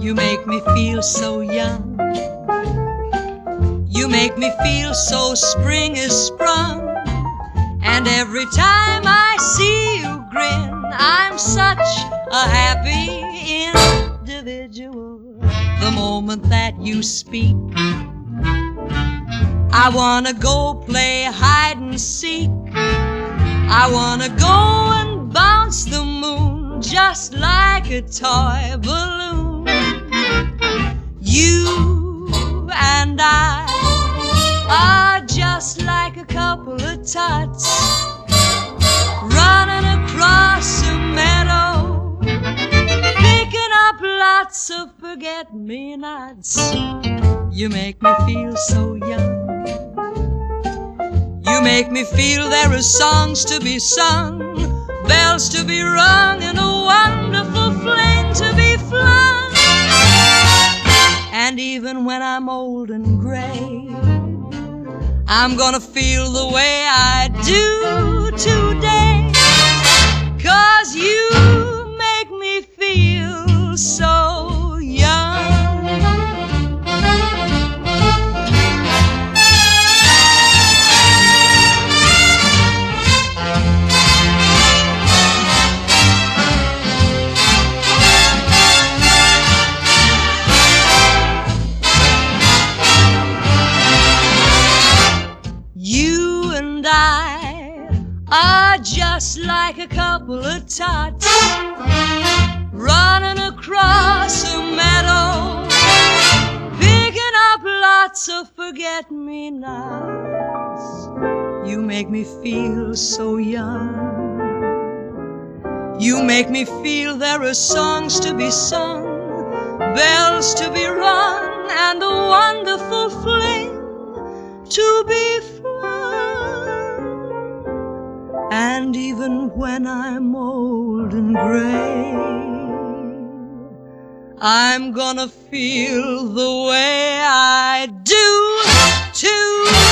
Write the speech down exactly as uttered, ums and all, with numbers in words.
You make me feel so young. You make me feel so spring is sprung. And every time I see you grin, I'm such a happy individual. The moment that you speak, I wanna go play hide and seek. I wanna go and bounce the moon just like a toy balloon. You and I are just like a couple of tots running across a meadow, picking up lots of forget-me-nots. You make me feel so young. You make me feel there are songs to be sung, bells to be rung, and a wonderful flame to be flung. And even when I'm old and gray, I'm gonna feel the way I do today, 'cause you make me feel so young. Are just like a couple of tots running across a meadow, picking up lots of forget-me-nots. You make me feel so young. You make me feel there are songs to be sung, bells to be rung, and a wonderful fling to be flung. And even when I'm old and gray, I'm gonna feel the way I do today.